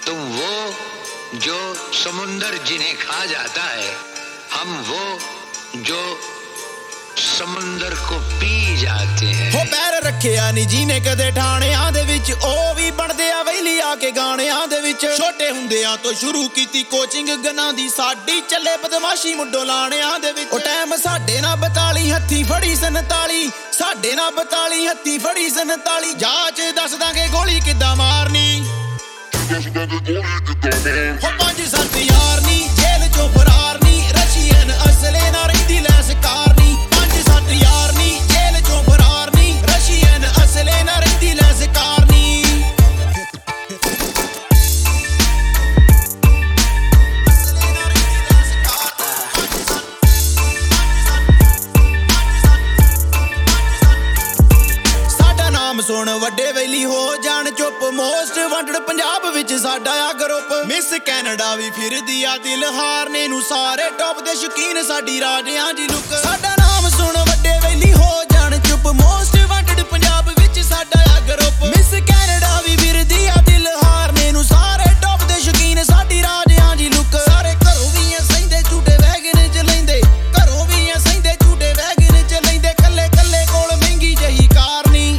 तुम वो जो समुंदर जिन्हें खा जाता है, हम वो जो ਸਮੁੰਦਰ ਕੋ ਪੀ ਜਾਤੇ ਹੈ। ਹੋ ਪੈਰ ਰੱਖਿਆ ਨਹੀਂ ਜੀਨੇ ਕਦੇ ਠਾਣਿਆਂ ਦੇ ਵਿੱਚ, ਉਹ ਵੀ ਬਣਦੇ ਆ ਵੈਲੀ ਆ ਕੇ ਗਾਣਿਆਂ ਦੇ ਵਿੱਚ। ਛੋਟੇ ਹੁੰਦਿਆਂ ਤੋਂ ਸ਼ੁਰੂ ਕੀਤੀ ਕੋਚਿੰਗ ਗਨਾਂ ਦੀ, ਸਾਡੀ ਚੱਲੇ ਬਦਮਾਸ਼ੀ ਮੁੱਢੋਂ ਲਾਣਿਆਂ ਦੇ ਵਿੱਚ। ਉਹ ਟਾਈਮ ਸਾਡੇ ਨਾਲ 42 ਹੱਥੀ ਫੜੀ 47, ਸਾਡੇ ਨਾਲ 42 ਹੱਥੀ ਫੜੀ 47। ਜਾਂਚ ਦੱਸ ਦਾਂਗੇ ਗੋਲੀ ਕਿੱਦਾਂ ਮਾਰਨੀ, ਹੋ 5-7 ਯਾਰ ਨੀ ਜੇਲ੍ਹ ਚੋਂ ਫਰਾਰ ਨੀ, ਰਸ਼ੀਅਨ ਅਸਲੇ ਨਾਲ ਰਹਿੰਦੀ ਲੈਸ ਕਾਰਨੀ। 5-7 ਯਾਰ ਨੀ ਜੇਲ੍ਹ ਚੋਂ ਫਰਾਰ ਨੀ, ਰਸ਼ੀਅਨ ਅਸਲੇ ਨਾਲ ਰਹਿੰਦੀ ਲੈਸ ਕਾਰਨੀ। ਸਾਡਾ ਨਾਮ ਸੁਣ ਵੱਡੇ ਵੈਲੀ ਹੋ ਜਾਣ ਚੁੱਪ, ਮੋਸਟ ਵਾਂਟਡ ਪੰਜਾਬ ਵਿੱਚ ਸਾਡਾ ਆ ਗਰੁੱਪ। ਮਿਸ ਕੈਨੇਡਾ ਵੀ ਫਿਰਦੀ ਆ ਦਿਲ ਹਾਰਨੇ ਨੂੰ, ਸਾਰੇ ਟੌਪ ਦੇ ਸ਼ੌਕੀਨ ਸਾਡੀ ਰਾਜਿਆਂ ਦੀ ਲੁੱਕ। ਸਾਡਾ ਨਾਮ ਸੁਣ ਵੱਡੇ ਵੈਲੀ ਹੋ ਜਾਣ ਚੁੱਪ, ਮੋਸਟ ਵਾਂਟਡ ਪੰਜਾਬ ਵਿੱਚ ਸਾਡਾ ਆ ਗਰੁੱਪ। ਮਿਸ ਕੈਨੇਡਾ ਵੀ ਫਿਰਦੀ ਆ ਦਿਲ ਹਾਰਨੇ ਨੂੰ, ਸਾਰੇ ਟੌਪ ਦੇ ਸ਼ੌਕੀਨ ਸਾਡੀ ਰਾਜਿਆਂ ਦੀ ਲੁੱਕ। ਸਾਰੇ ਘਰੋਂ ਵੀ ਐ ਸਹਿੰਦੇ ਝੂਟੇ ਵੈਗਨ ਚ ਲੈਂਦੇ, ਘਰੋਂ ਵੀ ਐ ਸਹਿੰਦੇ ਝੂਟੇ ਵੈਗਨ ਚ ਲੈਂਦੇ। ਕੱਲੇ ਕੱਲੇ ਕੋਲ ਮਹਿੰਗੀ ਜਹੀ ਕਾਰ ਨੀ,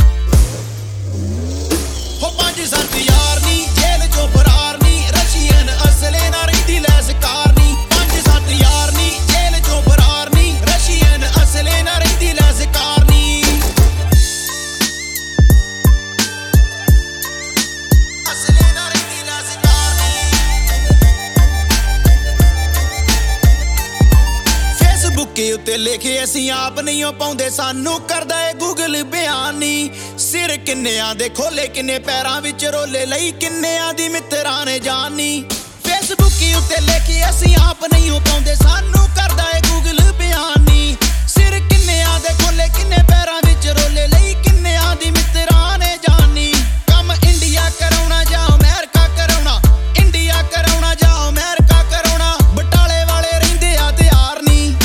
ਹੋ 5-7 ਯਾਰ ਨੀ ਜੇਲ੍ਹ ਚੋਂ ਫਰਾਰ ਨੀ, ਰਸ਼ੀਅਨ ਅਸਲੇ ਨਾਲ ਰਹਿੰਦੀ ਲੈਸ ਕਾਰਨੀ। 5-7 ਯਾਰ ਨੀ ਜੇਲ੍ਹ ਚੋਂ ਫਰਾਰ ਨੀ, ਰਸ਼ੀਅਨ ਅਸਲੇ ਨਾਲ ਰਹਿੰਦੀ ਲੈਸ ਕਾਰਨੀ। ਅਸਲੇ ਨਾਲ ਰਹਿੰਦੀ ਲੈਸ ਕਾਰਨੀ। ਫੇਸਬੁੱਕ ਉੱਤੇ ਲਿਖੇ ਅਸੀਂ ਆਪ ਨਹੀਂ ਪਾਉਂਦੇ, ਸਾਨੂੰ ਕਰਦਾ ਏ ਗੂਗਲ ਬਿਆਨੀ। ਸਿਰ ਕਿੰਨਿਆਂ ਦੇ ਖੋਲੇ, ਕਿੰਨੇ ਪੈਰਾਂ ਵਿੱਚ ਰੋਲੇ ਲਈ, ਕਿੰਨਿਆਂ ਦੀ ਮਿੱਤਰਾਂ ਨੇ ਜਾਨੀ। ਫੇਸਬੁੱਕ ਉੱਤੇ ਲਿਖੇ ਅਸੀਂ ਆਪ ਨਹੀਂ ਪਾਉਂਦੇ, ਸਾਨੂੰ ਕਰਦਾ ਏ ਗੂਗਲ ਬਿਆਨੀ। ਸਿਰ ਕਿੰਨਿਆਂ ਦੇ ਖੋਲੇ, ਕਿੰਨੇ ਪੈਰਾਂ ਵਿੱਚ ਰੋਲੇ ਲਈ, ਕਿੰਨਿਆਂ ਦੀ ਮਿੱਤਰਾਂ ਨੇ ਜਾਨੀ। ਕੰਮ ਇੰਡੀਆ ਕਰਾਉਣਾ ਜਾਂ ਅਮਰੀਕਾ ਕਰਾਉਣਾ, ਇੰਡੀਆ ਕਰਾਉਣਾ ਜਾਂ ਅਮਰੀਕਾ ਕਰਾਉਣਾ। ਬਟਾਲੇ ਵਾਲੇ ਰਹਿੰਦੇ ਆ ਤਿਆਰ ਨੀ,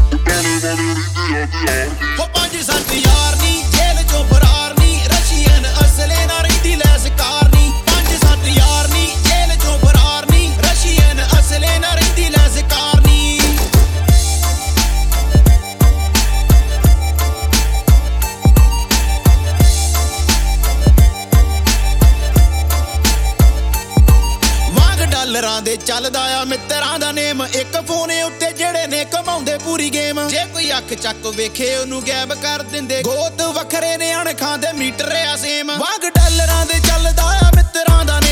ਹੋ 5-7 ਯਾਰ ਨੀ ਜੇਲ੍ਹ ਚੋਂ ਫਰਾਰ ਨੀ, ਰਸ਼ੀਅਨ ਅਸਲੇ ਨਾਲ ਰਹਿੰਦੀ ਲੈਸ ਕਾਰਨੀ। 5-7 ਯਾਰ ਨੀ ਜੇਲ੍ਹ ਚੋਂ ਫਰਾਰ ਨੀ, ਰਸ਼ੀਅਨ ਅਸਲੇ ਨਾਲ ਰਹਿੰਦੀ ਲੈਸ ਕਾਰਨੀ। ਵਾਂਗ ਡਾਲਰਾਂ ਦੇ ਚੱਲਦਾ ਆ ਮਿੱਤਰਾਂ ਦਾ ਨੇਮ, ਇੱਕ ਫੋਨ ਉੱਤੇ ਜਿਹੜੇ ਨੇ ਕਮਾਉਂਦੇ ਪੂਰੀ ਗੇਮ। ਜੇ ਕੋਈ ਅੱਖ ਚੱਕ ਵੇਖੇ ਉਹਨੂੰ ਗਾਇਬ ਕਰ ਦਿੰਦੇ, ਗੋਤ ਵੱਖਰੇ ਨੇ ਅਣਖਾਂ ਦੇ ਮੀਟਰ ਆ ਸੇਮ। ਵਾਂਗ ਡਾਲਰਾਂ ਦੇ ਚੱਲਦਾ ਆ ਮਿੱਤਰਾਂ ਦਾ